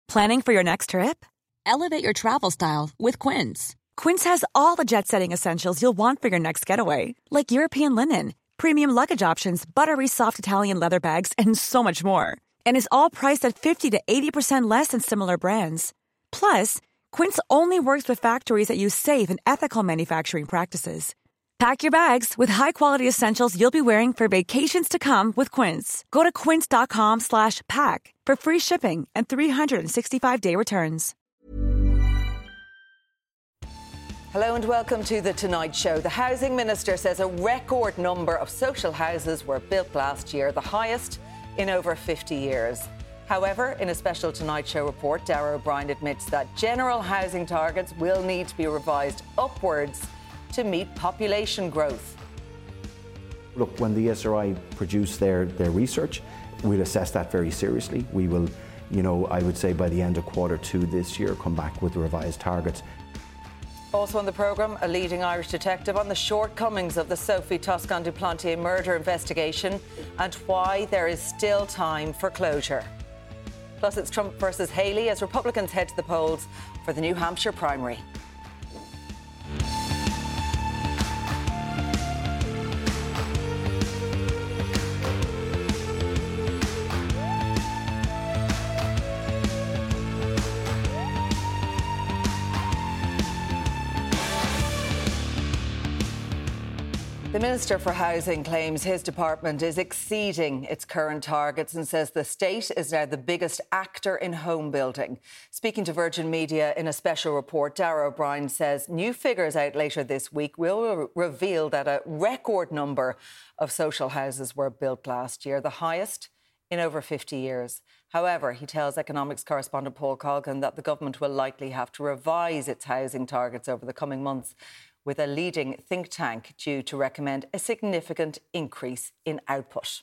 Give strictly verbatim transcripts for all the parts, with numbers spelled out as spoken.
Planning for your next trip? Elevate your travel style with Quince. Quince has all the jet-setting essentials you'll want for your next getaway, like European linen, premium luggage options, buttery soft Italian leather bags, and so much more. And is all priced at fifty to eighty percent less than similar brands. Plus, Quince only works with factories that use safe and ethical manufacturing practices. Pack your bags with high-quality essentials you'll be wearing for vacations to come with Quince. Go to quince.com slash pack for free shipping and three sixty-five day returns. Hello and welcome to The Tonight Show. The Housing Minister says a record number of social houses were built last year, the highest in over fifty years. However, in a special Tonight Show report, Darragh O'Brien admits that general housing targets will need to be revised upwards to meet population growth. Look, when the E S R I produce their, their research, we'll assess that very seriously. We will, you know, I would say by the end of quarter two this year, come back with revised targets. Also on the programme, a leading Irish detective on the shortcomings of the Sophie Toscan du Plantier murder investigation and why there is still time for closure. Plus, it's Trump versus Haley as Republicans head to the polls for the New Hampshire primary. The Minister for Housing claims his department is exceeding its current targets and says the state is now the biggest actor in home building. Speaking to Virgin Media in a special report, Darragh O'Brien says new figures out later this week will re- reveal that a record number of social houses were built last year, the highest in over fifty years. However, he tells economics correspondent Paul Colgan that the government will likely have to revise its housing targets over the coming months, with a leading think tank due to recommend a significant increase in output.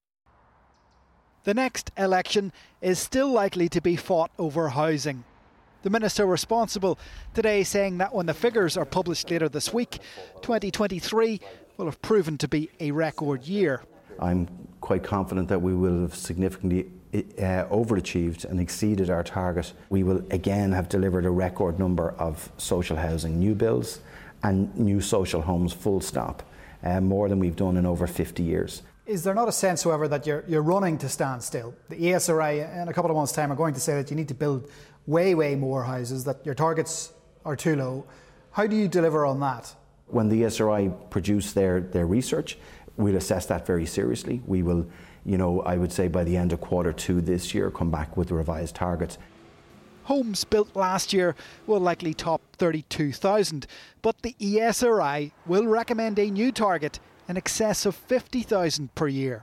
The next election is still likely to be fought over housing. The minister responsible today saying that when the figures are published later this week, twenty twenty-three will have proven to be a record year. I'm quite confident that we will have significantly uh, overachieved and exceeded our target. We will again have delivered a record number of social housing new builds and new social homes, full stop, uh, more than we've done in over fifty years. Is there not a sense, however, that you're, you're running to stand still? The E S R I in a couple of months' time are going to say that you need to build way, way more houses, that your targets are too low. How do you deliver on that? When the E S R I produce their, their research, we'll assess that very seriously. We will, you know, I would say by the end of quarter two this year, come back with revised targets. Homes built last year will likely top thirty-two thousand, but the E S R I will recommend a new target in excess of fifty thousand per year.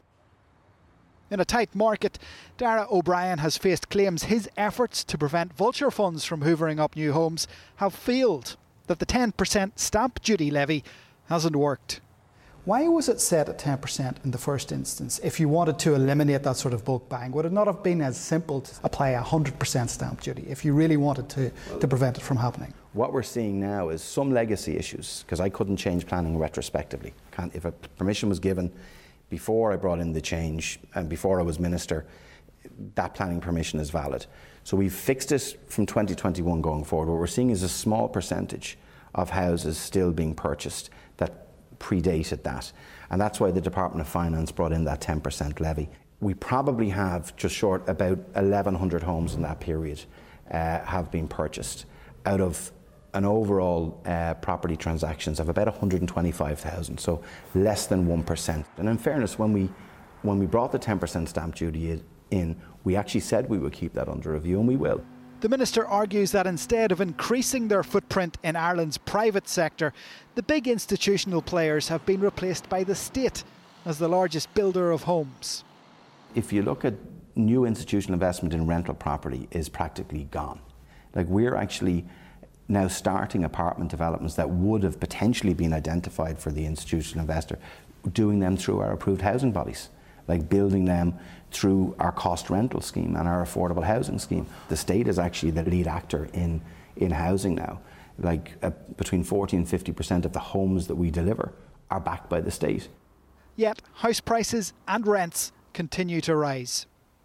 In a tight market, Darragh O'Brien has faced claims his efforts to prevent vulture funds from hoovering up new homes have failed, that the ten percent stamp duty levy hasn't worked. Why was it set at ten percent in the first instance? If you wanted to eliminate that sort of bulk buying, would it not have been as simple to apply a one hundred percent stamp duty if you really wanted to, to prevent it from happening? What we're seeing now is some legacy issues, because I couldn't change planning retrospectively. Can't, if a permission was given before I brought in the change and before I was minister, that planning permission is valid. So we've fixed it from twenty twenty-one going forward. What we're seeing is a small percentage of houses still being purchased that predated that, and that's why the Department of Finance brought in that ten percent levy. We probably have just short about eleven hundred homes in that period uh, have been purchased out of an overall uh, property transactions of about one hundred twenty-five thousand, so less than one percent. And in fairness, when we when we brought the ten percent stamp duty in, we actually said we would keep that under review, and we will. The minister argues that instead of increasing their footprint in Ireland's private sector, the big institutional players have been replaced by the state as the largest builder of homes. If you look at new institutional investment in rental property is practically gone. Like, we're actually now starting apartment developments that would have potentially been identified for the institutional investor, doing them through our approved housing bodies, like building them through our cost rental scheme and our affordable housing scheme. The state is actually the lead actor in, in housing now. Like uh, between forty and fifty percent of the homes that we deliver are backed by the state. Yet house prices and rents continue to rise.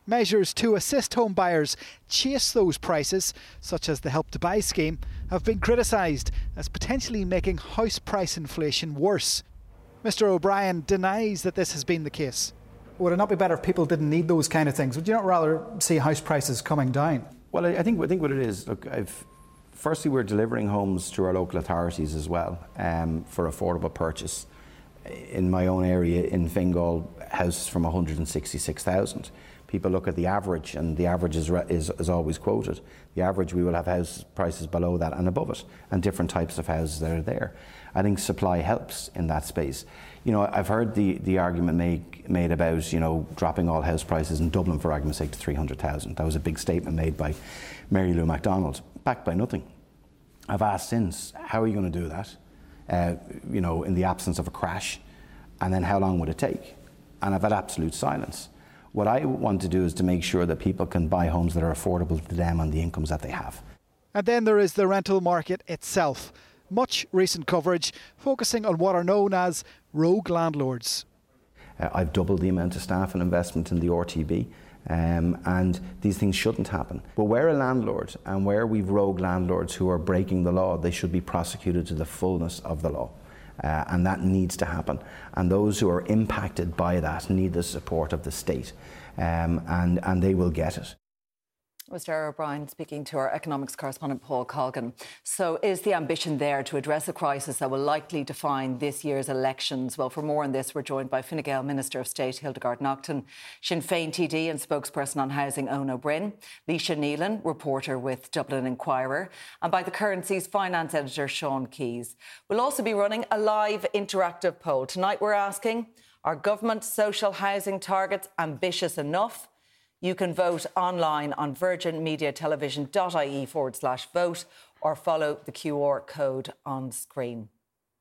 Measures to assist home buyers chase those prices, such as the Help to Buy scheme, have been criticised as potentially making house price inflation worse. Mr O'Brien denies that this has been the case. Would it not be better if people didn't need those kind of things? Would you not rather see house prices coming down? Well, I think I think what it is, look, I've, firstly, we're delivering homes to our local authorities as well um, for affordable purchase. In my own area in Fingal, houses from one hundred sixty-six thousand. People look at the average, and the average is, is, is always quoted. The average, we will have house prices below that and above it, and different types of houses that are there. I think supply helps in that space. You know, I've heard the, the argument made, made about, you know, dropping all house prices in Dublin, for argument's sake, to three hundred thousand. That was a big statement made by Mary Lou MacDonald, backed by nothing. I've asked since, how are you going to do that, uh, you know, in the absence of a crash? And then how long would it take? And I've had absolute silence. What I want to do is to make sure that people can buy homes that are affordable to them on the incomes that they have. And then there is the rental market itself. Much recent coverage focusing on what are known as rogue landlords. Uh, I've doubled the amount of staff and investment in the R T B, um, and these things shouldn't happen. But where a landlord and where we've rogue landlords who are breaking the law, they should be prosecuted to the fullness of the law. Uh, and that needs to happen. And those who are impacted by that need the support of the state, um, and, and they will get it. It was Darragh O'Brien speaking to our economics correspondent Paul Colgan. So is the ambition there to address a crisis that will likely define this year's elections? Well, for more on this, we're joined by Fine Gael Minister of State Hildegard Naughton, Sinn Féin T D and spokesperson on housing Eoin Ó Broin, Laoise Nealon, reporter with Dublin Inquirer, and by the Currency's finance editor Sean Keys. We'll also be running a live interactive poll. Tonight we're asking, are government social housing targets ambitious enough? You can vote online on virginmediatelevision.ie forward slash vote or follow the Q R code on screen.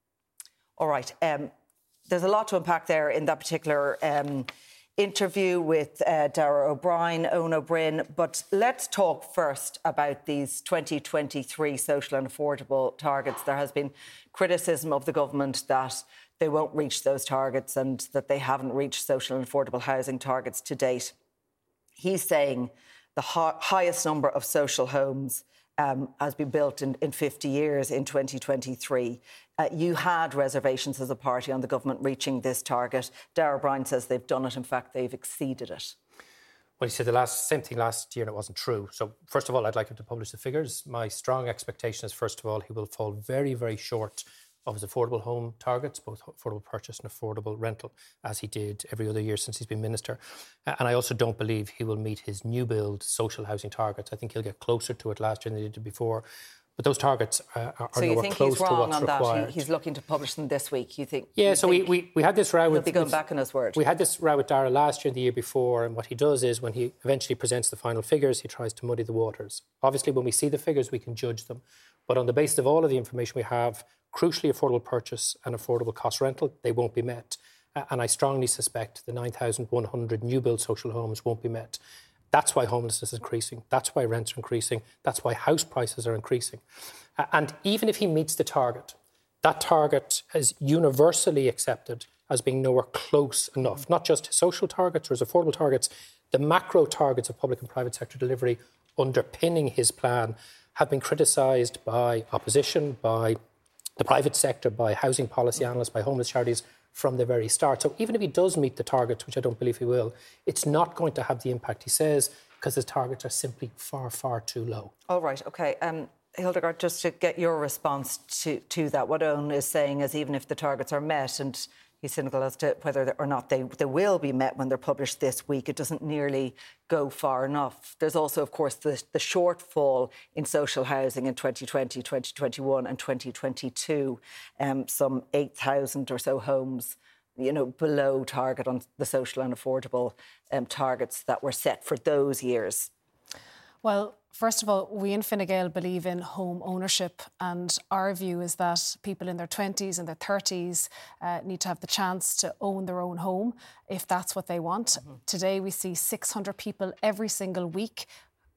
All right, um, there's a lot to unpack there in that particular um, interview with uh, Darragh O'Brien, Eoin Ó Broin, but let's talk first about these twenty twenty-three social and affordable targets. There has been criticism of the government that they won't reach those targets and that they haven't reached social and affordable housing targets to date. He's saying the hi- highest number of social homes um, has been built in, in fifty years in twenty twenty-three. Uh, you had reservations as a party on the government reaching this target. Darragh O'Brien says they've done it. In fact, they've exceeded it. Well, he said the last same thing last year and it wasn't true. So first of all, I'd like him to publish the figures. My strong expectation is, first of all, he will fall very, very short of his affordable home targets, both affordable purchase and affordable rental, as he did every other year since he's been minister. And I also don't believe he will meet his new build social housing targets. I think he'll get closer to it last year than he did before. But those targets uh, are so nowhere close to what's required. So you think he's wrong on that? He, he's looking to publish them this week, you think? Yeah, you so think we, we, we had this row with... He'll be going with, back on his word. We had this row with Darragh last year and the year before, and what he does is when he eventually presents the final figures, he tries to muddy the waters. Obviously, when we see the figures, we can judge them. But on the basis of all of the information we have, crucially affordable purchase and affordable cost rental, they won't be met. Uh, and I strongly suspect the nine thousand one hundred new build social homes won't be met. That's why homelessness is increasing. That's why rents are increasing. That's why house prices are increasing. Uh, and even if he meets the target, that target is universally accepted as being nowhere close enough. Not just his social targets or his affordable targets, the macro targets of public and private sector delivery underpinning his plan have been criticised by opposition, by the private sector, by housing policy analysts, by homeless charities from the very start. So even if he does meet the targets, which I don't believe he will, it's not going to have the impact he says because his targets are simply far, far too low. All right, OK. Um, Hildegard, just to get your response to, to that, what Eoin is saying is even if the targets are met, and he's cynical as to whether or not they, they will be met when they're published this week, it doesn't nearly go far enough. There's also, of course, the, the shortfall in social housing in twenty twenty, twenty twenty-one and twenty twenty-two, um, some eight thousand or so homes, you know, below target on the social and affordable um, targets that were set for those years. Well, first of all, we in Fine Gael believe in home ownership, and our view is that people in their twenties and their thirties uh, need to have the chance to own their own home if that's what they want. Mm-hmm. Today we see six hundred people every single week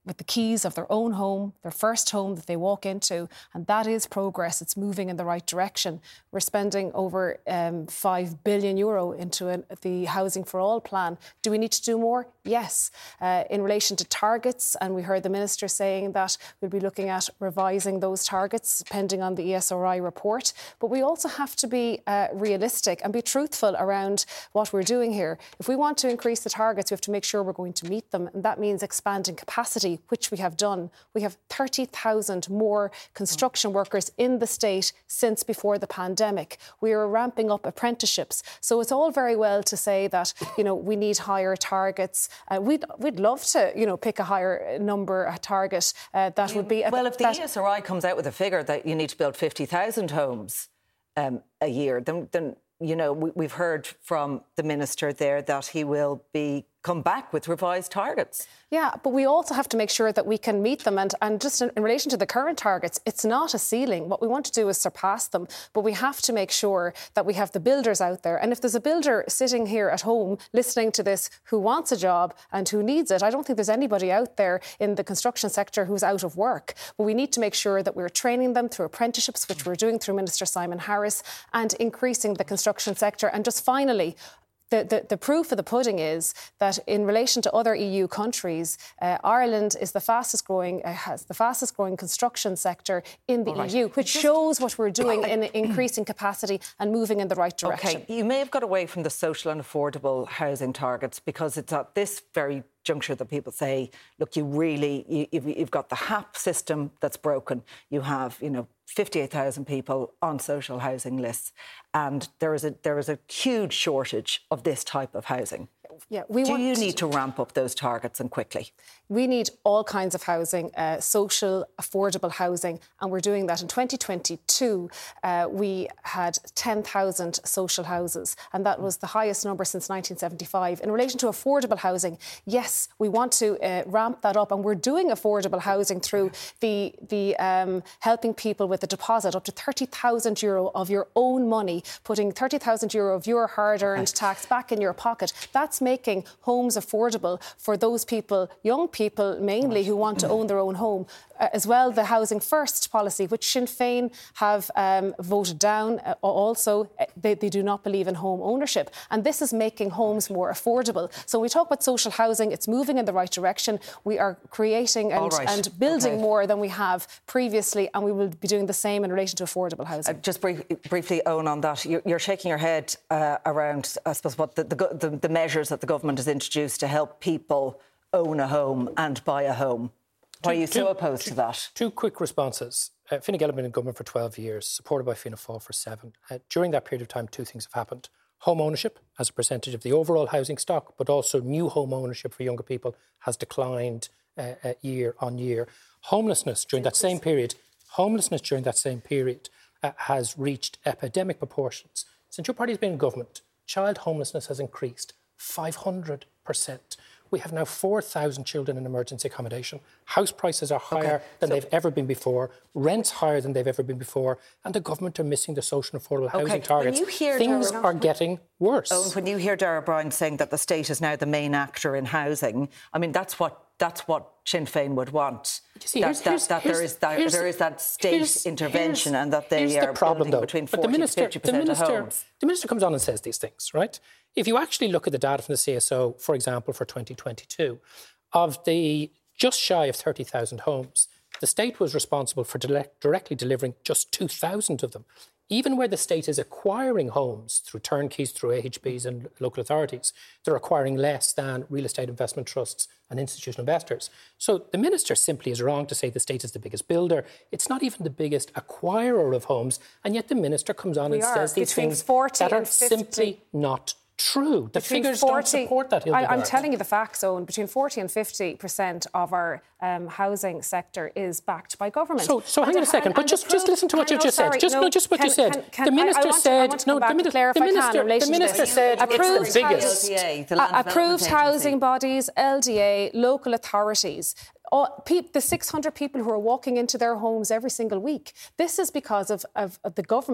with the keys of their own home, their first home that they walk into, and that is progress. It's moving in the right direction. We're spending over um, five billion euro into a, the Housing for All plan. Do we need to do more? Yes. Uh, in relation to targets, and we heard the Minister saying that we'll be looking at revising those targets pending on the E S R I report. But we also have to be uh, realistic and be truthful around what we're doing here. If we want to increase the targets, we have to make sure we're going to meet them, and that means expanding capacity, which we have done. We have thirty thousand more construction workers in the state since before the pandemic. We are ramping up apprenticeships. So it's all very well to say that, you know, we need higher targets. Uh, we'd, we'd love to, you know, pick a higher number, a target. Uh, that would be... A, well, if the that, E S R I comes out with a figure that you need to build fifty thousand homes um, a year, then, then you know, we, we've heard from the Minister there that he will be come back with revised targets. Yeah, but we also have to make sure that we can meet them. And, and just in, in relation to the current targets, it's not a ceiling. What we want to do is surpass them. But we have to make sure that we have the builders out there. And if there's a builder sitting here at home listening to this who wants a job and who needs it, I don't think there's anybody out there in the construction sector who's out of work. But we need to make sure that we're training them through apprenticeships, which we're doing through Minister Simon Harris, and increasing the construction sector. And just finally, The, the, the proof of the pudding is that in relation to other E U countries, uh, Ireland is the fastest growing, uh, has the fastest growing construction sector in the right. E U, which Just, shows what we're doing in increasing capacity and moving in the right direction. OK, you may have got away from the social and affordable housing targets because it's at this very juncture that people say, look, you really, you, you've, you've got the H A P system that's broken. You have, you know, fifty-eight thousand people on social housing lists, and there is a there is a huge shortage of this type of housing. Yeah, we Do want you need to ramp up those targets and quickly? We need all kinds of housing, uh, social, affordable housing, and we're doing that. In twenty twenty-two, uh, we had ten thousand social houses, and that was the highest number since nineteen seventy-five. In relation to affordable housing, yes, we want to uh, ramp that up, and we're doing affordable housing through the, the um, helping people with a deposit up to thirty thousand euro of your own money, putting thirty thousand euro of your hard-earned tax back in your pocket. That's making homes affordable for those people, young people mainly, who want to own their own home. Uh, as well, the Housing First policy, which Sinn Féin have um, voted down. Uh, also, uh, they, they do not believe in home ownership. And this is making homes more affordable. So when we talk about social housing, it's moving in the right direction. We are creating and, right. and building okay. more than we have previously, and we will be doing the same in relation to affordable housing. Uh, just brief, briefly, Owen, on that, you're, you're shaking your head uh, around, I suppose, what the, the, the, the measures that the government has introduced to help people own a home and buy a home. Why are you so opposed two, to that? Two quick responses. Uh, Fine Gael have been in government for twelve years, supported by Fianna Fáil for seven. Uh, during that period of time, two things have happened. Home ownership as a percentage of the overall housing stock, but also new home ownership for younger people has declined uh, uh, year on year. Homelessness during that same period, homelessness during that same period uh, has reached epidemic proportions. Since your party has been in government, child homelessness has increased five hundred percent. We have now four thousand children in emergency accommodation. House prices are higher okay. than so, they've ever been before. Rents higher than they've ever been before. And the government are missing the social and affordable housing okay. targets. When you hear Things Dara, are getting worse. Oh, when you hear Darragh Bryan saying that the state is now the main actor in housing, I mean, that's what that's what Sinn Féin would want. See, that here's, that, here's, that here's, there is that there is that state here's, intervention here's, and that they are the problem, building though. between but forty the minister, to fifty percent the minister, of homes. The minister comes on and says these things, right? If you actually look at the data from the C S O, for example, for twenty twenty-two, of the just shy of thirty thousand homes, the state was responsible for direct, directly delivering just two thousand of them. Even where the state is acquiring homes through turnkeys, through A H Bs and local authorities, they're acquiring less than real estate investment trusts and institutional investors. So the minister simply is wrong to say the state is the biggest builder. It's not even the biggest acquirer of homes, and yet the minister comes on we and are. says these Between things forty that are and fifty simply not true. The between figures forty, don't support that, Hildegarde. I, I'm telling you the facts, Owen. Between forty and fifty percent of our um, housing sector is backed by government. So, so hang on a second, and, but and just, proof, just listen to what you've just sorry, said. Just, no, no, just what can, you said. Can, can, the minister I, I want said... to, I no, the, minister, the minister, the minister said approved it's the biggest. L D A, the Land approved housing bodies, L D A, local authorities. All, the six hundred people who are walking into their homes every single week. This is because of, of, of the government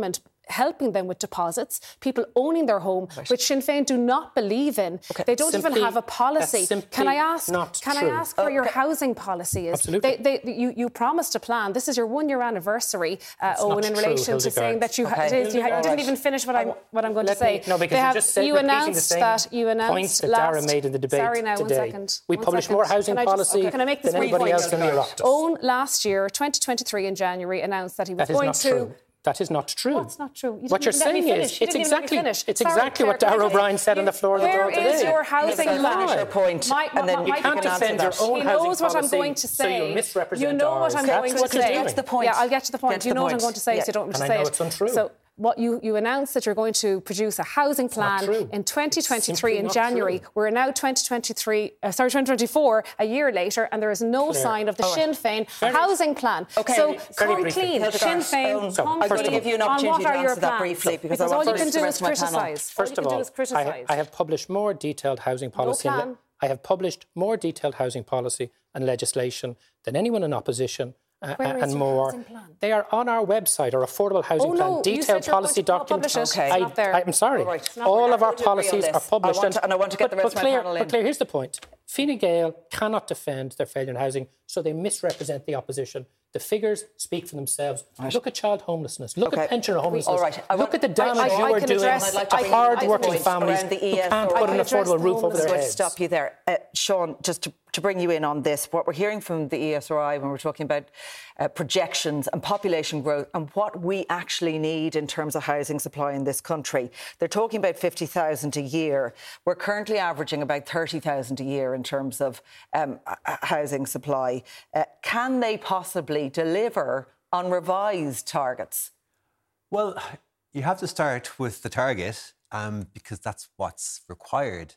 helping them with deposits, people owning their home, right. which Sinn Féin do not believe in. Okay. They don't simply, even have a policy. Can I ask? Not can true. I ask where okay. your housing policy is? Absolutely. They, they, you, you promised a plan. This is your one-year anniversary, uh, Owen, in true, relation Hildegard. to saying that you, okay. ha- it is, you, ha- you didn't even finish what I'm what I'm going Let to say. Me, no, because they you have, just said you announced the same that you announced points that last, Darragh made in the debate sorry now, today. One second. We one publish second. more housing can policy just, okay, can I make this than anybody else in the Oireachtas. Owen last year, twenty twenty-three in January, announced that he was that going is to. not true. That is not true. What's not true? You what you're saying is, it's exactly, it's Sorry, exactly Claire, what Darragh O'Brien said you, on the floor of the Dáil today. Where is your housing plan? Your point, my, my, and then my, you can't defend your own he housing knows what policy, I'm going to say. so you misrepresent You know ours. what I'm That's going what to you're say. doing. Get to the point. Yeah, I'll get to the point. To you the know point. what I'm going to say, yeah. so you don't want and me to I say know it. it's untrue. So, what you, you announced that you're going to produce a housing plan in twenty twenty-three in January. True. We're now twenty twenty-three, uh, sorry, twenty twenty-four, a year later, and there is no Claire. sign of the oh, Sinn Féin very, housing plan. Okay. So very, come very clean, Sinn Féin, so, come I'm going to clean give you an on opportunity what to are your answer that plans. briefly, because, because I all want you can to do is criticise. First of all, I, I have published more detailed housing policy. No and plan. le- I have published more detailed housing policy and legislation than anyone in opposition. Uh, Where and is your more. housing plan? They are on our website, our affordable housing Oh, plan, no, detailed policy document. Okay. I, Not there. I'm sorry. All, right. All of our We're going to agree policies on are this. published. I want to, and I want to get but, the rest but of my Claire, panel in. But Claire, here's the point. Fine Gael cannot defend their failure in housing, so they misrepresent the opposition. The figures speak for themselves. Right. Look at child homelessness. Look okay. at pensioner homelessness. All right. Look at the damage I, I, you I are doing address, to like hard-working families who can't put an affordable roof over their heads. heads. Stop you there. Uh, Sean, just to, to bring you in on this, what we're hearing from the E S R I when we're talking about uh, projections and population growth and what we actually need in terms of housing supply in this country, they're talking about fifty thousand a year. We're currently averaging about thirty thousand a year in terms of um, housing supply. Uh, can they possibly deliver on revised targets? Well, you have to start with the target um, because that's what's required.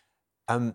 Um,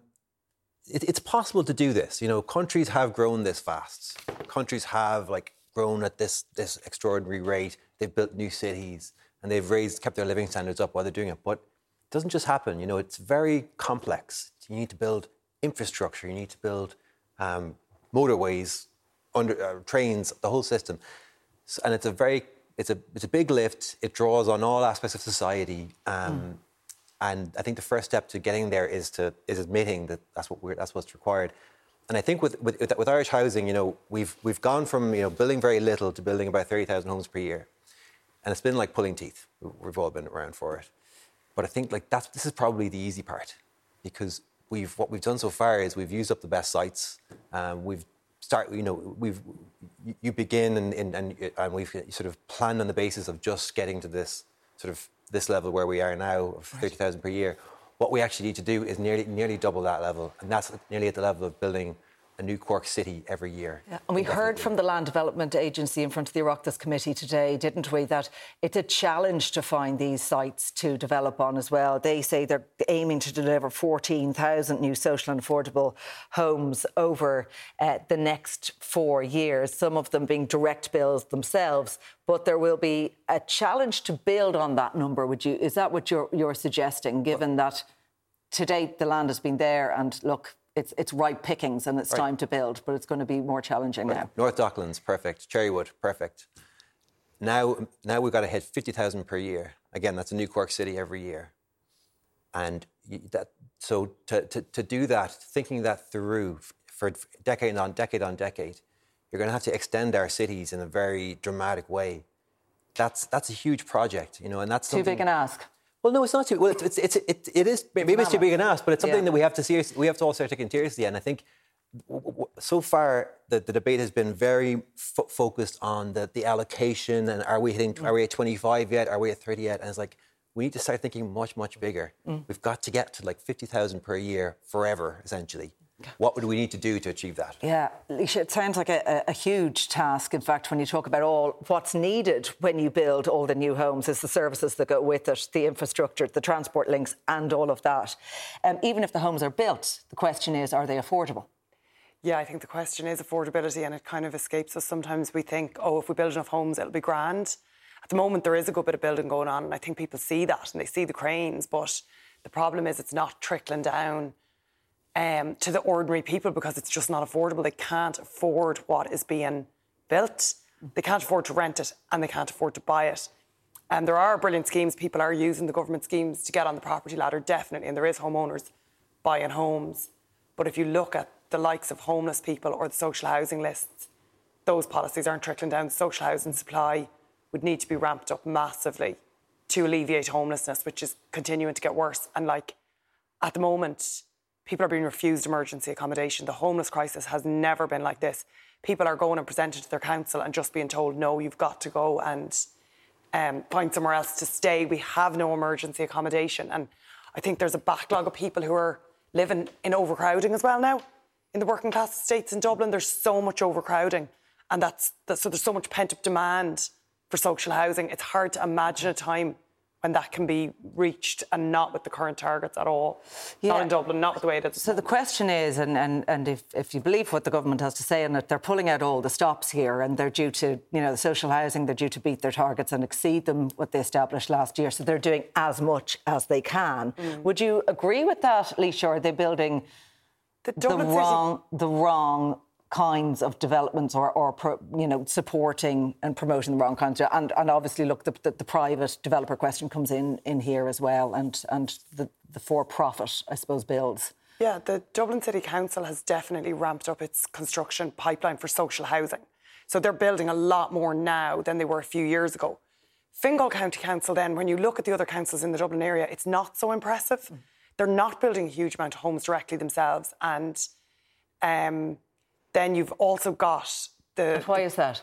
it, it's possible to do this. You know, countries have grown this fast. Countries have like grown at this this extraordinary rate. They've built new cities and they've raised, kept their living standards up while they're doing it. But it doesn't just happen. You know, it's very complex. You need to build infrastructure. You need to build um, motorways, under uh, trains, the whole system. So, and it's a very It's a it's a big lift. It draws on all aspects of society, um, mm. and I think the first step to getting there is to is admitting that that's what we're that's what's required. And I think with with, with Irish housing, you know, we've we've gone from you know building very little to building about thirty thousand homes per year, and it's been like pulling teeth. We've all been around for it, but I think like that's this is probably the easy part, because we've what we've done so far is we've used up the best sites. Um, we've Start, you know, we've you begin and, and and we've sort of planned on the basis of just getting to this sort of this level where we are now of thirty thousand per year. What we actually need to do is nearly nearly double that level, and that's nearly at the level of building a new Cork city every year. Yeah. And we heard from the Land Development Agency in front of the Oireachtas committee today, didn't we, that it's a challenge to find these sites to develop on as well. They say they're aiming to deliver fourteen thousand new social and affordable homes over uh, the next four years, some of them being direct builds themselves. But there will be a challenge to build on that number, would you? Is that what you're, you're suggesting, given that to date the land has been there and, look, It's it's ripe pickings and it's right. time to build, but it's going to be more challenging right. now. North Docklands, perfect. Cherrywood, perfect. Now, now we've got to hit fifty thousand per year. Again, that's a new Cork city every year. And that so to, to, to do that, thinking that through for decade on decade on decade, you're going to have to extend our cities in a very dramatic way. That's that's a huge project, you know, and that's too big an ask. Well, no, it's not too. Well, it's it's, it's it, it is maybe it's too big an ask, but it's something yeah. that we have to seriously we have to all start taking seriously. And I think w- w- so far the, the debate has been very f- focused on the, the allocation and are we hitting mm. are we at twenty-five yet? Are we at thirty yet? And it's like we need to start thinking much much bigger. Mm. We've got to get to like fifty thousand per year forever, essentially. What would we need to do to achieve that? Yeah, Laoise, it sounds like a, a huge task. In fact, when you talk about all what's needed when you build all the new homes is the services that go with it, the infrastructure, the transport links and all of that. Um, even if the homes are built, the question is, are they affordable? Yeah, I think the question is affordability, and it kind of escapes us. Sometimes we think, oh, if we build enough homes, it'll be grand. At the moment, there is a good bit of building going on, and I think people see that and they see the cranes, but the problem is it's not trickling down Um, to the ordinary people because it's just not affordable. They can't afford what is being built. They can't afford to rent it and they can't afford to buy it. And there are brilliant schemes. People are using the government schemes to get on the property ladder, definitely. And there is homeowners buying homes. But if you look at the likes of homeless people or the social housing lists, those policies aren't trickling down. The social housing supply would need to be ramped up massively to alleviate homelessness, which is continuing to get worse. And like at the moment, people are being refused emergency accommodation. The homeless crisis has never been like this. People are going and presenting to their council and just being told, no, you've got to go and um, find somewhere else to stay. We have no emergency accommodation. And I think there's a backlog of people who are living in overcrowding as well now. In the working class estates in Dublin, there's so much overcrowding. And that's, that's so there's so much pent-up demand for social housing. It's hard to imagine a time when that can be reached, and not with the current targets at all. Yeah. Not in Dublin, not with the way it is. So the question is, and, and, and if, if you believe what the government has to say on it, they're pulling out all the stops here, and they're due to, you know, the social housing, they're due to beat their targets and exceed them, what they established last year. So they're doing as much as they can. Mm. Would you agree with that, Laoise, or are they building the, the wrong, the wrong kinds of developments, or, or you know, supporting and promoting the wrong kinds of, and, and obviously, look, the, the, the private developer question comes in in here as well, and and the, the for-profit, I suppose, builds. Yeah, the Dublin City Council has definitely ramped up its construction pipeline for social housing. So they're building a lot more now than they were a few years ago. Fingal County Council, then, when you look at the other councils in the Dublin area, it's not so impressive. Mm. They're not building a huge amount of homes directly themselves, and um, then you've also got the... And why is that?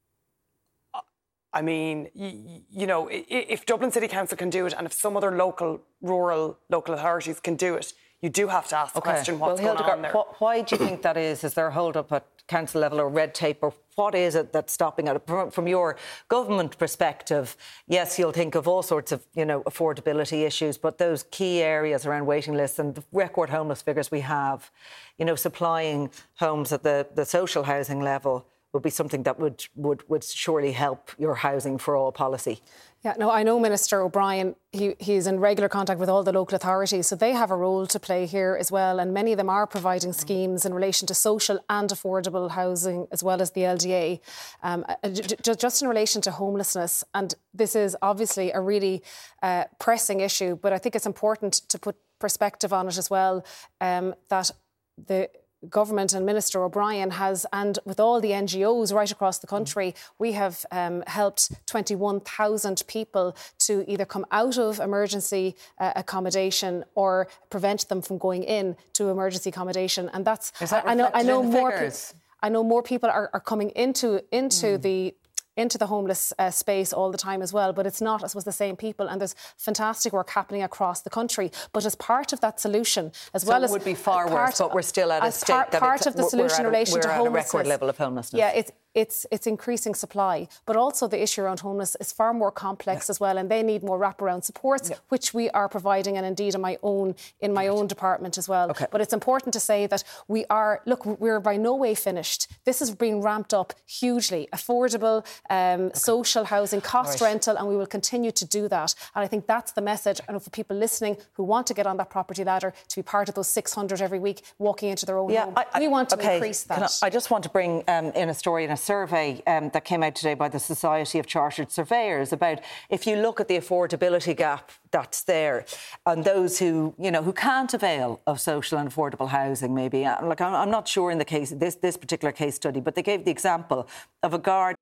I mean, you, you know, if Dublin City Council can do it, and if some other local, rural, local authorities can do it, you do have to ask the okay. question, what's well, going Hildegard, on there? Wh- why do you think that is? Is there a hold-up at council level, or red tape, or what is it that's stopping it? From your government perspective, yes, you'll think of all sorts of, you know, affordability issues, but those key areas around waiting lists and the record homeless figures we have, you know, supplying homes at the, the social housing level would be something that would, would, would surely help your housing for all policy. Yeah, no, I know Minister O'Brien, he, he's in regular contact with all the local authorities, so they have a role to play here as well, and many of them are providing schemes in relation to social and affordable housing, as well as the L D A. Um, just in relation to homelessness, and this is obviously a really uh, pressing issue, but I think it's important to put perspective on it as well, um, that the government and Minister O'Brien has, and with all the N G Os right across the country, we have um, helped twenty-one thousand people to either come out of emergency uh, accommodation or prevent them from going in to emergency accommodation. And that's, Is that I, I know, I know more. Pe- I know more people are, are coming into into mm. the. into the homeless uh, space all the time as well, but it's not, I suppose, the same people, and there's fantastic work happening across the country. But as part of that solution, as so well it as... would be far worse, but we're still at a state part, that part it's, of the solution in relation a, to homelessness... We're at a record level of homelessness. Yeah, it's, it's, it's increasing supply, but also the issue around homelessness is far more complex yeah. as well, and they need more wraparound supports, yeah. which we are providing, and indeed in my own in my own department as well. Okay. But it's important to say that we are, look, we're by no way finished. This is being ramped up hugely. Affordable, um, okay. social housing, cost right. rental, and we will continue to do that. And I think that's the message. And for people listening who want to get on that property ladder, to be part of those six hundred every week, walking into their own yeah, home, I, I, we want to okay. increase that. I, I just want to bring um, in a story in a survey um, that came out today by the Society of Chartered Surveyors about, if you look at the affordability gap that's there, and those who, you know, who can't avail of social and affordable housing, maybe. Like, I'm, I'm not sure in the case, this, this particular case study, but they gave the example of a guard.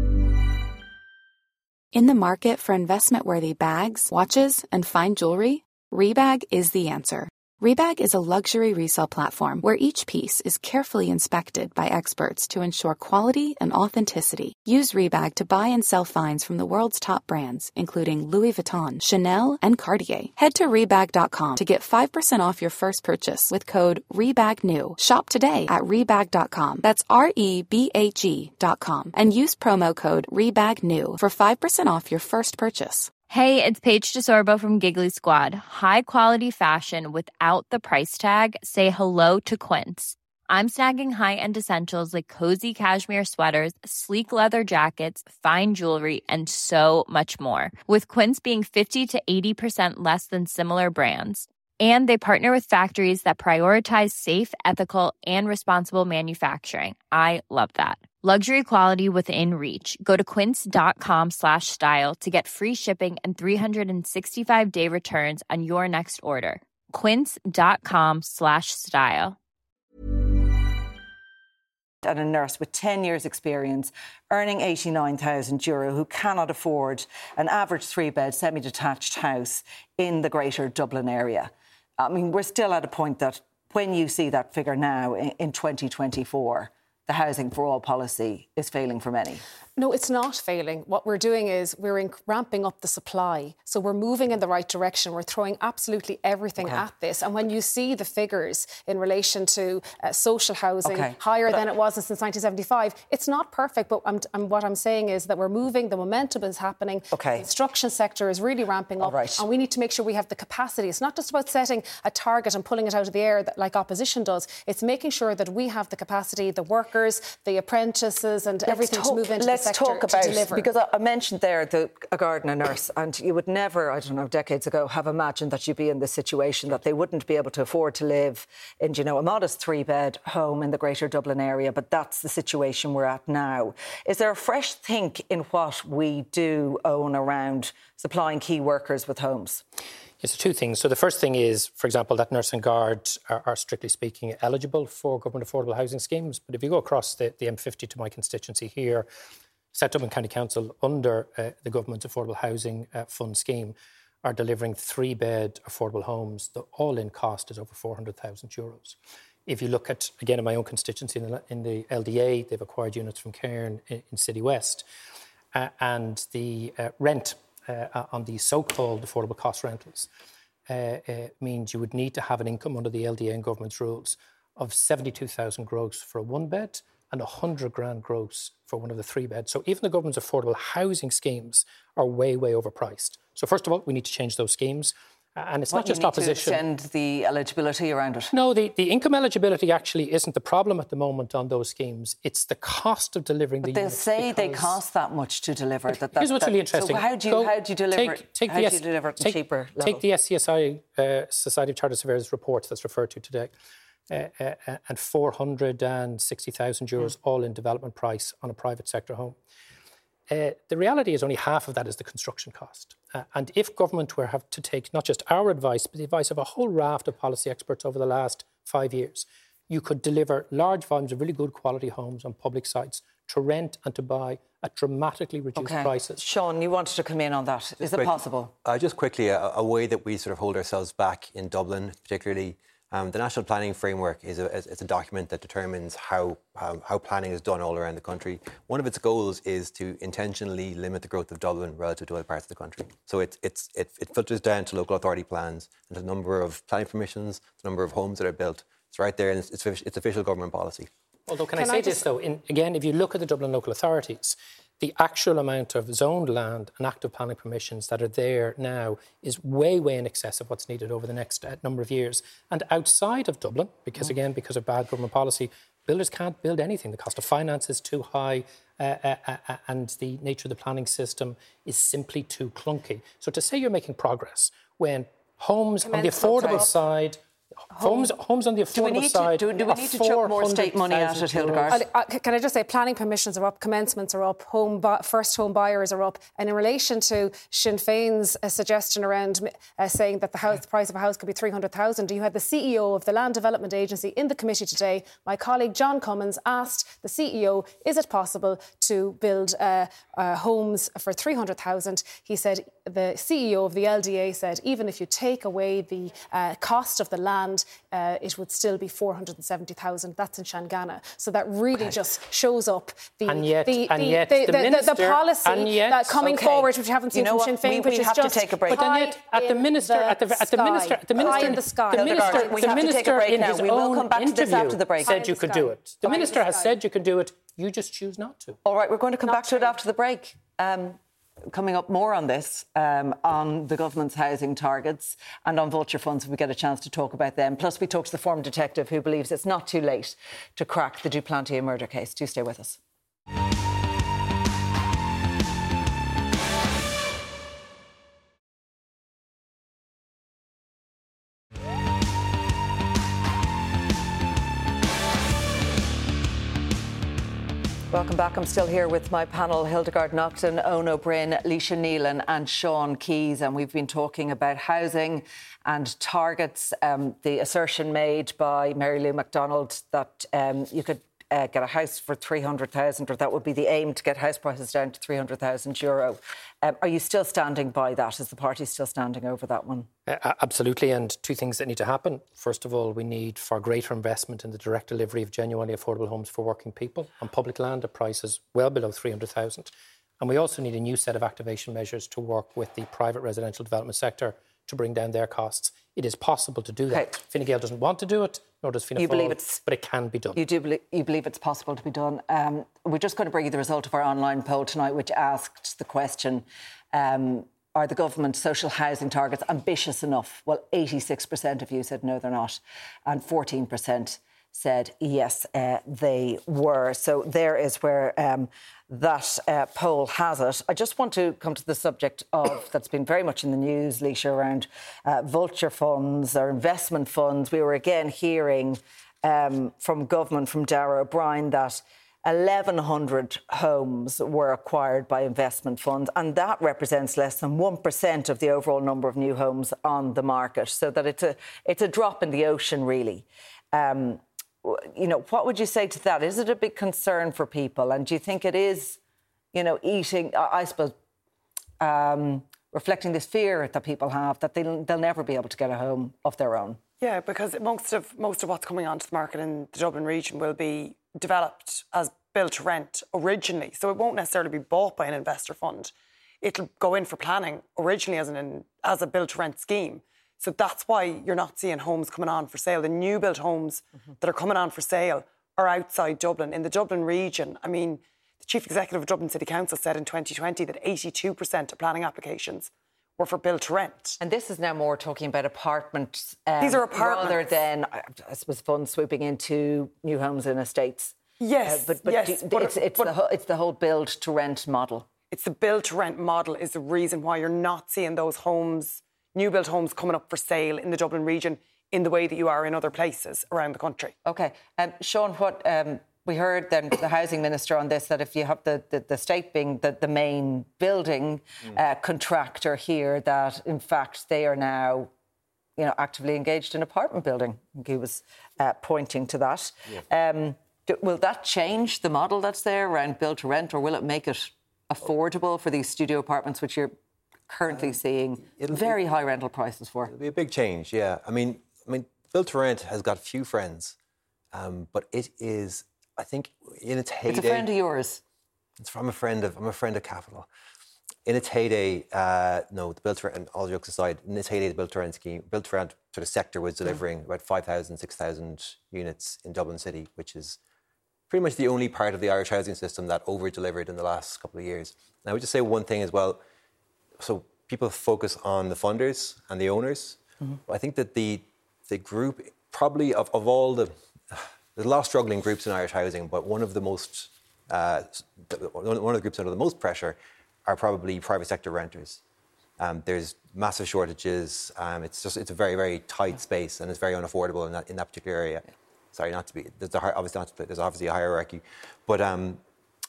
In the market for investment-worthy bags, watches, and fine jewelry, Rebag is the answer. Rebag is a luxury resale platform where each piece is carefully inspected by experts to ensure quality and authenticity. Use Rebag to buy and sell finds from the world's top brands, including Louis Vuitton, Chanel, and Cartier. Head to Rebag dot com to get five percent off your first purchase with code REBAGNEW. Shop today at Rebag dot com. That's R E B A G dot com. And use promo code REBAGNEW for five percent off your first purchase. Hey, it's Paige DeSorbo from Giggly Squad. High quality fashion without the price tag. Say hello to Quince. I'm snagging high-end essentials like cozy cashmere sweaters, sleek leather jackets, fine jewelry, and so much more. With Quince being fifty to eighty percent less than similar brands. And they partner with factories that prioritize safe, ethical, and responsible manufacturing. I love that. Luxury quality within reach. Go to quince.com slash style to get free shipping and three sixty-five day returns on your next order. Quince.com slash style. And a nurse with ten years experience earning eighty-nine thousand euro who cannot afford an average three-bed semi-detached house in the greater Dublin area. I mean, we're still at a point that when you see that figure now in, in twenty twenty-four, the Housing for All policy is failing for many. No, it's not failing. What we're doing is we're in ramping up the supply. So we're moving in the right direction. We're throwing absolutely everything okay. at this. And when you see the figures in relation to uh, social housing, okay. higher but than it was since nineteen seventy-five, it's not perfect. But I'm, I'm, what I'm saying is that we're moving, the momentum is happening. Okay. The construction sector is really ramping up. Right. And we need to make sure we have the capacity. It's not just about setting a target and pulling it out of the air that, like opposition does. It's making sure that we have the capacity, the workers, the apprentices and let's everything talk, to move into the Let's talk about, because I mentioned there the, a gardener nurse, and you would never, I don't know, decades ago, have imagined that you'd be in this situation, that they wouldn't be able to afford to live in, you know, a modest three-bed home in the greater Dublin area, but that's the situation we're at now. Is there a fresh think in what we do own around supplying key workers with homes? Yes, so two things. So the first thing is, for example, that nurse and guard are, are strictly speaking eligible for government affordable housing schemes. But if you go across the, the M fifty to my constituency here, South Dublin County Council, under uh, the government's affordable housing uh, fund scheme, are delivering three-bed affordable homes. The all-in cost is over four hundred thousand euros. If you look at, again, in my own constituency, in the, in the L D A, they've acquired units from Cairn in, in City West, uh, and the uh, rent Uh, on these so-called affordable cost rentals uh, uh, means you would need to have an income under the L D A and government's rules of seventy-two thousand gross for a one bed and one hundred grand gross for one of the three beds. So even the government's affordable housing schemes are way, way overpriced. So first of all, we need to change those schemes. Uh, and it's what, not just you need opposition. To extend the eligibility around it? No, the, the income eligibility actually isn't the problem at the moment on those schemes. It's the cost of delivering but the units. But they'll say they cost that much to deliver. That, that, here's what's that, really interesting. So how do you, Go, how do you deliver take, take how the, do you deliver it take, cheaper level? Take the S C S I, uh, Society of Chartered Surveyors report that's referred to today. Uh, uh, and four hundred sixty thousand euros mm. all-in development price on a private sector home. Uh, the reality is only half of that is the construction cost. Uh, and if government were have to take not just our advice, but the advice of a whole raft of policy experts over the last five years, you could deliver large volumes of really good quality homes on public sites to rent and to buy at dramatically reduced okay. prices. Sean, you wanted to come in on that. Is just it quick, possible? Uh, just quickly, a, a way that we sort of hold ourselves back in Dublin, particularly, Um, the National Planning Framework is a, is a document that determines how, how how planning is done all around the country. One of its goals is to intentionally limit the growth of Dublin relative to other parts of the country. So it, it's, it, it filters down to local authority plans and the number of planning permissions, the number of homes that are built. It's right there, and it's, it's, it's official government policy. Although, can, can I say I just... this, though? In, again, if you look at the Dublin local authorities, the actual amount of zoned land and active planning permissions that are there now is way, way in excess of what's needed over the next uh, number of years. And outside of Dublin, because, again, because of bad government policy, builders can't build anything. The cost of finance is too high uh, uh, uh, and the nature of the planning system is simply too clunky. So to say you're making progress when homes on the affordable side... Homes, homes on the affordable do side. To, do, do we need to chuck more state money at it, Hildegard? Uh, can I just say, planning permissions are up, commencements are up, home bu- first home buyers are up. And in relation to Sinn Féin's uh, suggestion around uh, saying that the house, the price of a house could be three hundred thousand, you had the C E O of the Land Development Agency in the committee today. My colleague John Cummins asked the C E O, is it possible to build uh, uh, homes for three hundred thousand? He said, the C E O of the L D A said, even if you take away the uh, cost of the land, uh, it would still be four hundred seventy thousand. That's in Shangana. So that really okay. just shows up the and yet, the, and the, yet the, the, the, minister, the policy yet, that coming okay. forward, which we haven't seen you know from Sinn Féin, we, which we is have just to take a break. But then yet, at the minister, at the at the minister, at the minister, in the sky. the minister, we the have minister to take a break in now. his we will own come back to this interview after the break. said you could do it. The minister has said you can do it. You just choose not to. All right, we're going to come Not back to it after the break. Um, Coming up more on this, um, on the government's housing targets and on vulture funds, if we get a chance to talk about them. Plus, we talk to the former detective who believes it's not too late to crack the Duplantier murder case. Do stay with us. Welcome back. I'm still here with my panel, Hildegard Naughton, Eoin O'Brien, Laoise Nealon and Sean Keys, and we've been talking about housing and targets. Um, the assertion made by Mary Lou McDonald that um, you could uh, get a house for three hundred thousand, or that would be the aim, to get house prices down to three hundred thousand euro. Um, are you still standing by that? Is the party still standing over that one? Uh, absolutely, and two things that need to happen. First of all, we need far greater investment in the direct delivery of genuinely affordable homes for working people on public land at prices well below three hundred thousand. And we also need a new set of activation measures to work with the private residential development sector to bring down their costs. It is possible to do that. Okay. Fine Gael doesn't want to do it, nor does Fianna you Fáil, believe it's, but it can be done. You do believe, you believe it's possible to be done. Um, we're just going to bring you the result of our online poll tonight, which asked the question, um, are the government social housing targets ambitious enough? Well, eighty-six percent of you said no, they're not, and fourteen percent said yes, uh, they were. So there is where um, that uh, poll has it. I just want to come to the subject of that's been very much in the news, Laoise, around uh, vulture funds or investment funds. We were again hearing um, from government, from Darragh O'Brien, that eleven hundred homes were acquired by investment funds, and that represents less than one percent of the overall number of new homes on the market. So that it's a it's a drop in the ocean, really. Um, you know, what would you say to that? Is it a big concern for people? And do you think it is, you know, eating, I suppose, um, reflecting this fear that people have that they'll, they'll never be able to get a home of their own? Yeah, because most of most of what's coming onto the market in the Dublin region will be developed as built to rent originally. So it won't necessarily be bought by an investor fund. It'll go in for planning originally as an as a built to rent scheme. So that's why you're not seeing homes coming on for sale. The new built homes mm-hmm. that are coming on for sale are outside Dublin. In the Dublin region, I mean, the Chief Executive of Dublin City Council said in twenty twenty that eighty-two percent of planning applications were for built to rent. And this is now more talking about apartments. Um, These are apartments. Rather than, I suppose, funds swooping into new homes and estates. Yes, uh, but, but yes. Do, but, it's, it's, but, the whole, it's the whole build to rent model. It's the build to rent model is the reason why you're not seeing those homes, new built homes coming up for sale in the Dublin region in the way that you are in other places around the country. OK. Um, Sean, what um, we heard then the Housing Minister on this, that if you have the, the, the state being the, the main building mm. uh, contractor here, that in fact they are now, you know, actively engaged in apartment building. I think he was uh, pointing to that. Yeah. Um, do, will that change the model that's there around build to rent, or will it make it affordable for these studio apartments, which you're currently um, seeing very be, high rental prices for? It'll be a big change, yeah. I mean, I mean, build to rent has got few friends, um, but it is, I think, in its heyday. It's a friend of yours. It's from a friend of. I'm a friend of capital. In its heyday, uh, no, the build to rent, and all jokes aside, in its heyday, the build to rent scheme, build to rent sort of sector was delivering mm. about five thousand, six thousand units in Dublin City, which is pretty much the only part of the Irish housing system that over-delivered in the last couple of years. And I would just say one thing as well. So people focus on the funders and the owners. Mm-hmm. I think that the the group, probably of, of all the... There's a lot of struggling groups in Irish housing, but one of the most... Uh, one of the groups under the most pressure are probably private sector renters. Um, there's massive shortages. Um, it's just it's a very, very tight space, and it's very unaffordable in that in that particular area. Yeah. Sorry, not to be. There's a, obviously not to, there's obviously a hierarchy, but um,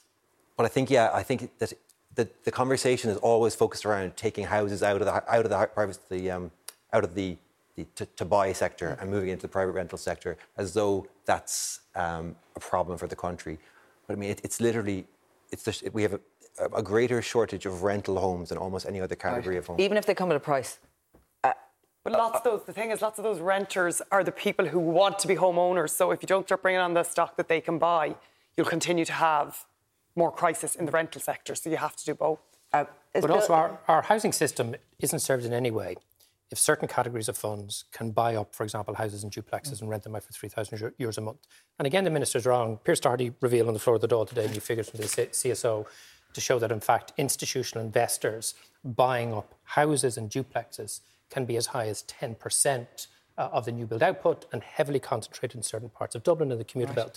but I think yeah, I think that the the conversation is always focused around taking houses out of the out of the private the um, out of the, the to, to buy sector mm. and moving into the private rental sector as though that's um, a problem for the country. But I mean, it, it's literally it's just, we have a, a greater shortage of rental homes than almost any other category right. of home. Even if they come at a price. Uh, but lots of those, the thing is, lots of those renters are the people who want to be homeowners. So if you don't start bringing on the stock that they can buy, you'll continue to have more crisis in the rental sector. So you have to do both. Uh, but also, our, our housing system isn't served in any way if certain categories of funds can buy up, for example, houses and duplexes mm. and rent them out for three thousand euros a month. And again, the Minister's wrong. Pierce Doherty revealed on the floor of the Dáil today new figures from the C S O to show that, in fact, institutional investors buying up houses and duplexes can be as high as ten percent uh, of the new build output and heavily concentrated in certain parts of Dublin and the commuter right. belt.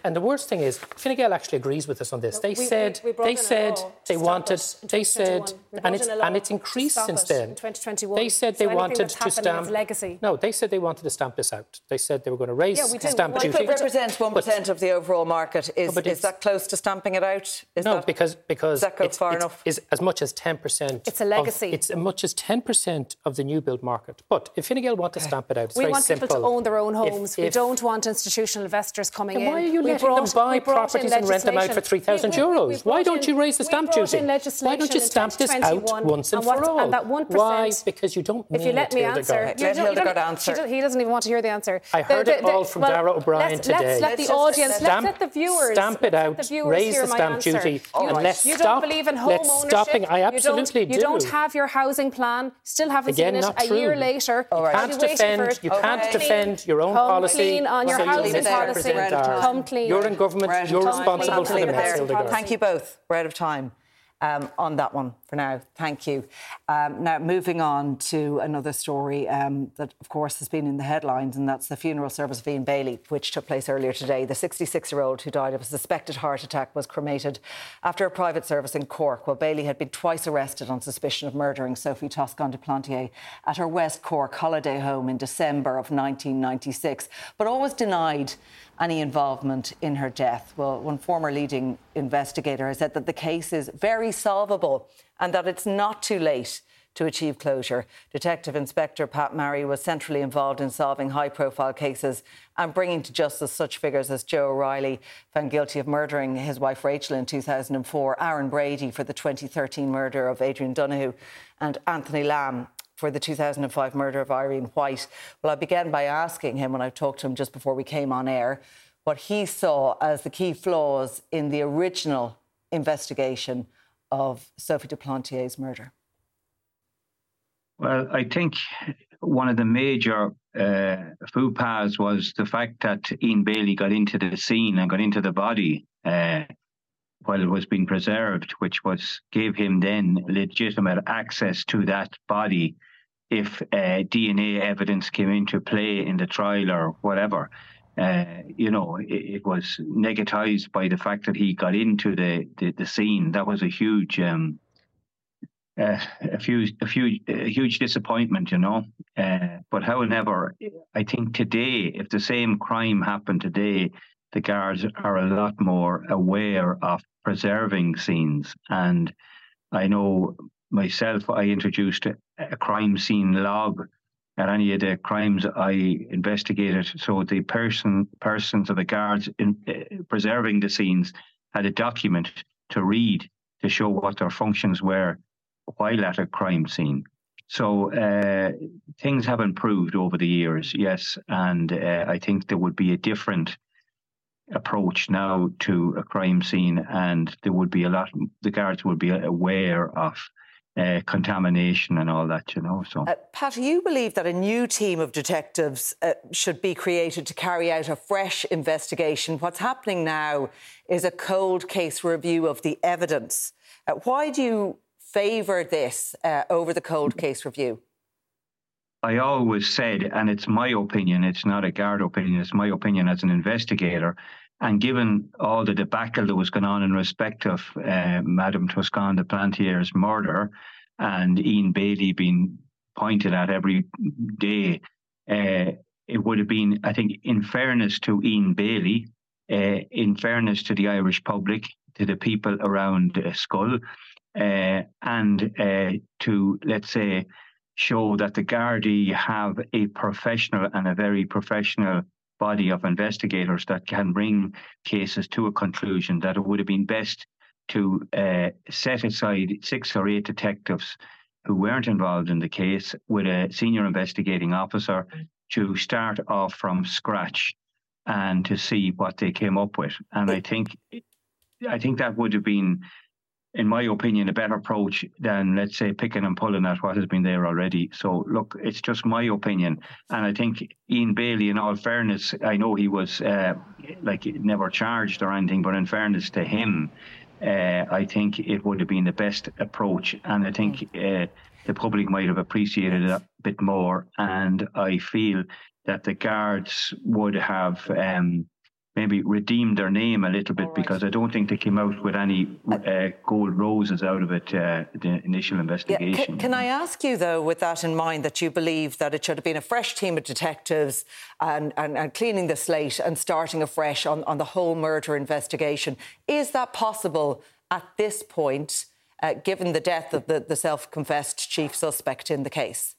And the worst thing is, Fine Gael actually agrees with us on this. No, they we, said we, we they said they wanted. They said, and it's and it's increased since then. In twenty twenty-one. They said they so wanted to stamp. Legacy. No, they said they wanted to stamp this out. They said they were going to raise yeah, we the stamp well, duty. It represents one percent of the overall market. Is, no, is that close to stamping it out? Is no, that, because because that goes it's, far it's, enough? Is as much as ten percent. It's a legacy. Of, it's as much as ten percent of the new build market. But if Fine Gael want to stamp it out, it's we very want simple. people to own their own homes. If, we if, don't want institutional investors coming then in. why are you we letting brought, them buy properties and rent them out for three thousand euros? Why don't you raise the stamp duty? Why don't you stamp this out once and, and for all? And that one percent, why? Because you don't mean if you let it, me Hildegard. answer, Let Hildegard answer. He doesn't even want to hear the answer. I heard the, it the, all from well, Darragh O'Brien let's, today. Let's let let's the audience, stamp, let's let the viewers, stamp it out, the viewers raise the stamp duty, you, and let's you stop. don't believe in home let's ownership. Stopping. I absolutely you don't, do. You don't have your housing plan. Still haven't Again, seen it. not A true. year later, you right. can't defend. You can't okay. defend your own Come policy. Clean on your so housing you policy. Come clean. You're in government. You're responsible for the mess, Hildegard. Thank you both. We're out of time. Um, on that one for now. Thank you. Um, now, moving on to another story um, that, of course, has been in the headlines, and that's the funeral service of Ian Bailey, which took place earlier today. The sixty-six-year-old who died of a suspected heart attack was cremated after a private service in Cork. Well, Bailey had been twice arrested on suspicion of murdering Sophie Toscan de Plantier at her West Cork holiday home in December of nineteen ninety-six, but always denied any involvement in her death. Well, one former leading investigator has said that the case is very solvable and that it's not too late to achieve closure. Detective Inspector Pat Marry was centrally involved in solving high-profile cases and bringing to justice such figures as Joe O'Reilly, found guilty of murdering his wife Rachel in two thousand four, Aaron Brady for the twenty thirteen murder of Adrian Donoghue, and Anthony Lamb for the two thousand five murder of Irene White. Well, I began by asking him, when I talked to him just before we came on air, what he saw as the key flaws in the original investigation of Sophie de Plantier's murder. Well, I think one of the major uh, faux pas was the fact that Ian Bailey got into the scene and got into the body uh, while it was being preserved, which was gave him then legitimate access to that body if uh, D N A evidence came into play in the trial or whatever. Uh, you know, it, it was negatised by the fact that he got into the, the, the scene. That was a huge, um, uh, a huge, a huge, a huge disappointment, you know. Uh, but however, I think today, if the same crime happened today, the guards are a lot more aware of preserving scenes. And I know myself, I introduced a, a crime scene log at any of the crimes I investigated. So the person, persons of the guards in, uh, preserving the scenes had a document to read to show what their functions were while at a crime scene. So uh, things have improved over the years, yes. And uh, I think there would be a different approach now to a crime scene, and there would be a lot, the guards would be aware of Uh, contamination and all that, you know. So, uh, Pat, you believe that a new team of detectives uh, should be created to carry out a fresh investigation. What's happening now is a cold case review of the evidence. Uh, why do you favour this uh, over the cold case review? I always said, and it's my opinion, it's not a guard opinion, it's my opinion as an investigator. And given all the debacle that was going on in respect of uh, Madame Toscan de Plantier's murder and Ian Bailey being pointed at every day, uh, it would have been, I think, in fairness to Ian Bailey, uh, in fairness to the Irish public, to the people around uh, Schull, uh, and uh, to, let's say, show that the Gardaí have a professional and a very professional body of investigators that can bring cases to a conclusion, that it would have been best to uh, set aside six or eight detectives who weren't involved in the case with a senior investigating officer to start off from scratch and to see what they came up with. And I think I think that would have been, in my opinion, a better approach than, let's say, picking and pulling at what has been there already. So, look, it's just my opinion. And I think Ian Bailey, in all fairness, I know he was, uh, like, never charged or anything, but in fairness to him, uh, I think it would have been the best approach. And I think uh, the public might have appreciated it a bit more. And I feel that the guards would have... Um, maybe redeem their name a little bit, right, because I don't think they came out with any uh, gold roses out of it, uh, the initial investigation. Yeah. Can, can I ask you, though, with that in mind, that you believe that it should have been a fresh team of detectives and, and, and cleaning the slate and starting afresh on, on the whole murder investigation? Is that possible at this point, uh, given the death of the, the self-confessed chief suspect in the case?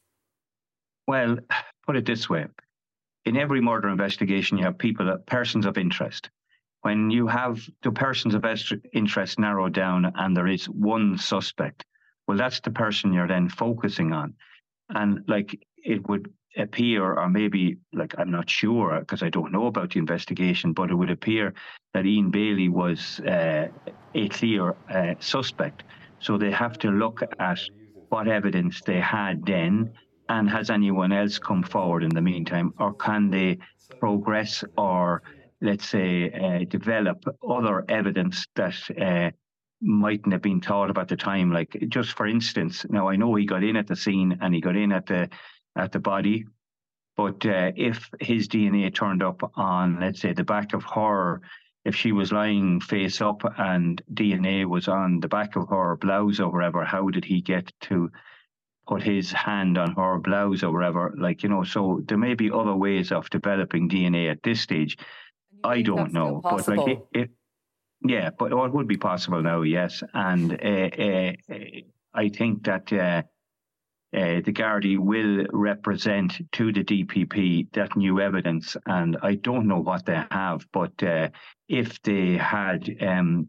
Well, put it this way. In every murder investigation, you have people, persons of interest. When you have the persons of interest narrowed down and there is one suspect, well, that's the person you're then focusing on. And like it would appear, or maybe like I'm not sure because I don't know about the investigation, but it would appear that Ian Bailey was uh, a clear uh, suspect. So they have to look at what evidence they had then. And has anyone else come forward in the meantime? Or can they progress or, let's say, uh, develop other evidence that uh, mightn't have been thought of at the time? Like, just for instance, now I know he got in at the scene and he got in at the at the body, but uh, if his D N A turned up on, let's say, the back of her, if she was lying face up and D N A was on the back of her blouse or wherever, how did he get to put his hand on her blouse or whatever, like, you know, so there may be other ways of developing D N A at this stage. I don't know. But like, it, it, yeah, but it would be possible now, yes. And uh, uh, I think that uh, uh, the Gardaí will represent to the D P P that new evidence. And I don't know what they have, but uh, if they had um,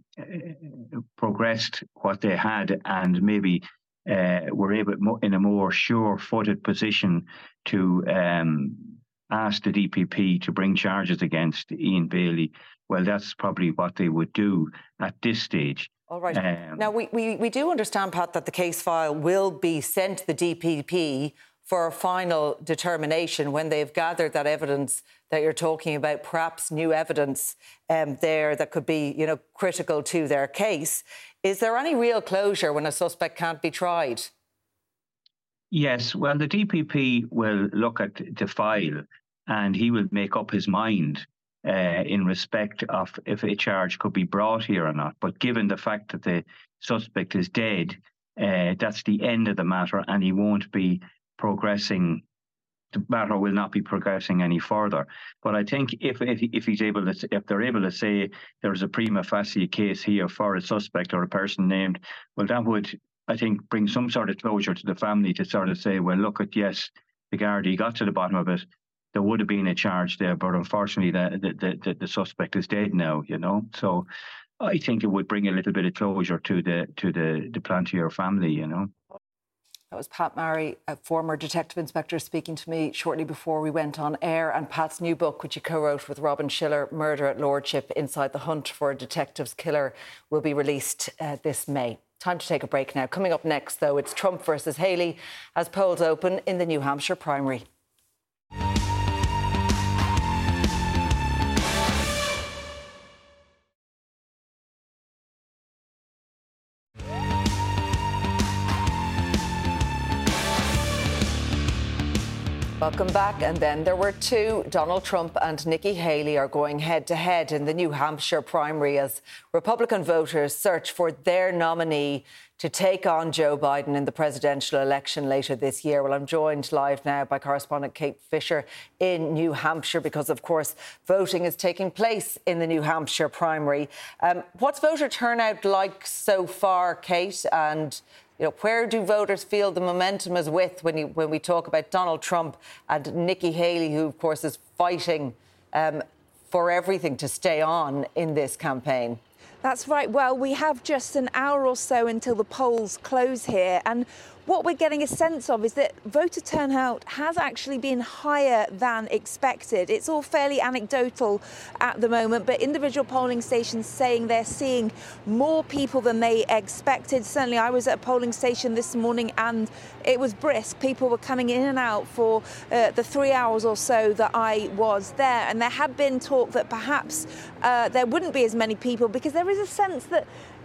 progressed what they had and maybe Uh, were able in a more sure-footed position to um, ask the D P P to bring charges against Ian Bailey, well, that's probably what they would do at this stage. All right. Um, now, we, we, we do understand, Pat, that the case file will be sent to the D P P for a final determination when they've gathered that evidence that you're talking about, perhaps new evidence um, there that could be, you know, critical to their case. Is there any real closure when a suspect can't be tried? Yes, well, the D P P will look at the file and he will make up his mind uh, in respect of if a charge could be brought here or not. But given the fact that the suspect is dead, uh, that's the end of the matter and he won't be progressing. The matter will not be progressing any further. But I think if if, if he's able to, if they're able to say there's a prima facie case here for a suspect or a person named, well, that would, I think, bring some sort of closure to the family to sort of say, well, look at, yes, the Gardaí got to the bottom of it. There would have been a charge there, but unfortunately, the the the, the suspect is dead now. You know, so I think it would bring a little bit of closure to the to the the Plantier family. You know. That was Pat Marry, a former detective inspector, speaking to me shortly before we went on air. And Pat's new book, which he co-wrote with Robin Schiller, Murder at Lordship, Inside the Hunt for a Detective's Killer, will be released uh, this May. Time to take a break now. Coming up next, though, it's Trump versus Haley as polls open in the New Hampshire primary. Welcome back. And then there were two. Donald Trump and Nikki Haley are going head-to-head in the New Hampshire primary as Republican voters search for their nominee to take on Joe Biden in the presidential election later this year. Well, I'm joined live now by correspondent Kate Fisher in New Hampshire because, of course, voting is taking place in the New Hampshire primary. Um, what's voter turnout like so far, Kate? And you know, where do voters feel the momentum is with when you, when we talk about Donald Trump and Nikki Haley, who, of course, is fighting um, for everything to stay on in this campaign? That's right. Well, we have just an hour or so until the polls close here. And what we're getting a sense of is that voter turnout has actually been higher than expected. It's all fairly anecdotal at the moment, but individual polling stations saying they're seeing more people than they expected. Certainly, I was at a polling station this morning and it was brisk. People were coming in and out for uh, the three hours or so that I was there. And there had been talk that perhaps uh, there wouldn't be as many people because there is a sense that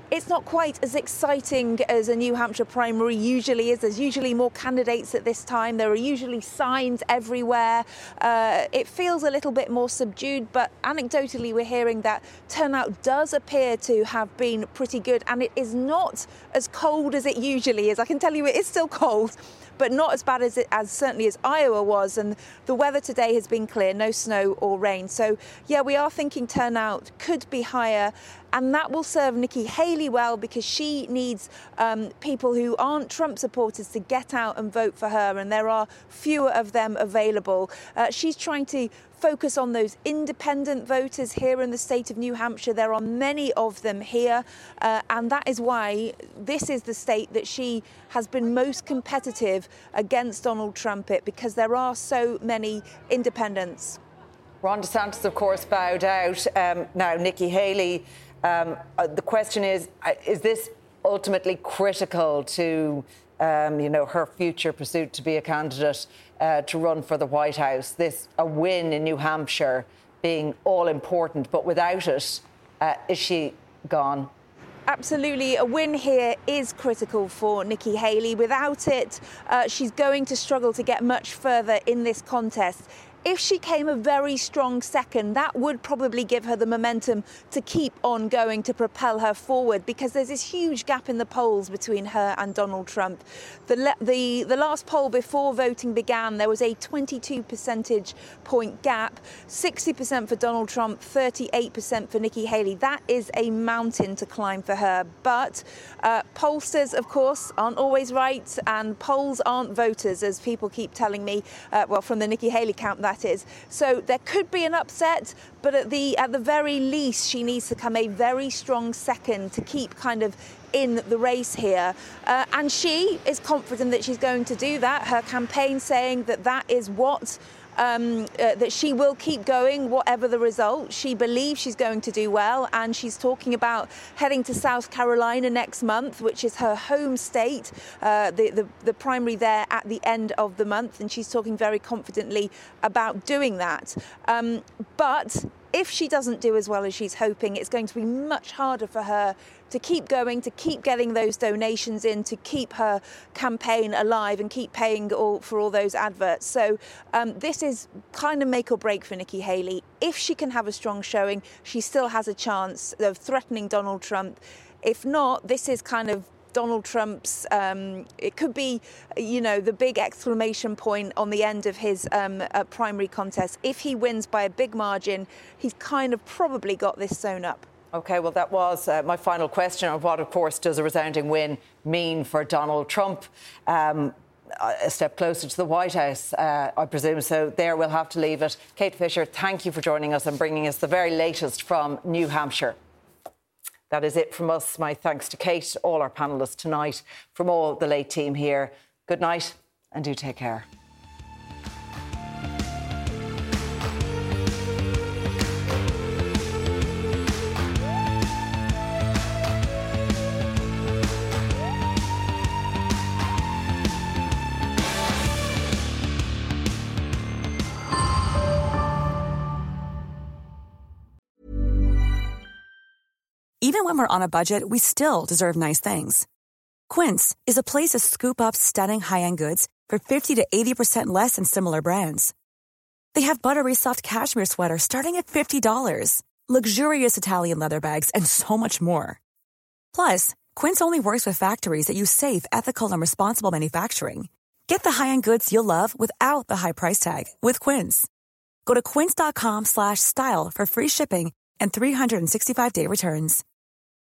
it's not quite as exciting as a New Hampshire primary usually is. There's usually more candidates at this time. There are usually signs everywhere. Uh, it feels a little bit more subdued, but anecdotally we're hearing that turnout does appear to have been pretty good, and it is not as cold as it usually is. I can tell you it is still cold, but not as bad as it as certainly as Iowa was. And the weather today has been clear, no snow or rain. So yeah, we are thinking turnout could be higher, and that will serve Nikki Haley well, because she needs um, people who aren't Trump supporters to get out and vote for her, and there are fewer of them available. Uh, she's trying to focus on those independent voters here in the state of New Hampshire. There are many of them here, uh, and that is why this is the state that she has been most competitive against Donald Trump, it because there are so many independents. Ron DeSantis, of course, bowed out. Um, now, Nikki Haley, um, uh, the question is, uh, is this ultimately critical to Um, you know, her future pursuit to be a candidate uh, to run for the White House? This, a win in New Hampshire being all important, but without it, uh, is she gone? Absolutely. A win here is critical for Nikki Haley. Without it, uh, she's going to struggle to get much further in this contest. If she came a very strong second, that would probably give her the momentum to keep on going, to propel her forward, because there's this huge gap in the polls between her and Donald Trump. The, le- the, the last poll before voting began, there was a twenty-two percentage point gap, sixty percent for Donald Trump, thirty-eight percent for Nikki Haley. That is a mountain to climb for her. But uh, pollsters, of course, aren't always right, and polls aren't voters, as people keep telling me, uh, well, from the Nikki Haley camp, that is. So there could be an upset, but at the at the very least, she needs to come a very strong second to keep kind of in the race here. Uh, and she is confident that she's going to do that. Her campaign saying that that is what Um, uh, that she will keep going, whatever the result. She believes she's going to do well, and she's talking about heading to South Carolina next month, which is her home state, uh, the, the, the primary there at the end of the month, and she's talking very confidently about doing that. Um, but if she doesn't do as well as she's hoping, it's going to be much harder for her to keep going, to keep getting those donations in, to keep her campaign alive and keep paying all, for all those adverts. So um, this is kind of make or break for Nikki Haley. If she can have a strong showing, she still has a chance of threatening Donald Trump. If not, this is kind of Donald Trump's, um, it could be, you know, the big exclamation point on the end of his um, uh, primary contest. If he wins by a big margin, he's kind of probably got this sewn up. OK, well, that was uh, my final question on what, of course, does a resounding win mean for Donald Trump? Um, a step closer to the White House, uh, I presume. So there we'll have to leave it. Kate Fisher, thank you for joining us and bringing us the very latest from New Hampshire. That is it from us. My thanks to Kate, all our panellists tonight, from all the late team here. Good night and do take care. Even when we're on a budget, we still deserve nice things. Quince is a place to scoop up stunning high-end goods for fifty to eighty percent less than similar brands. They have buttery soft cashmere sweaters starting at fifty dollars, luxurious Italian leather bags, and so much more. Plus, Quince only works with factories that use safe, ethical, and responsible manufacturing. Get the high-end goods you'll love without the high price tag with Quince. Go to quince.com slash style for free shipping and three hundred sixty-five day returns.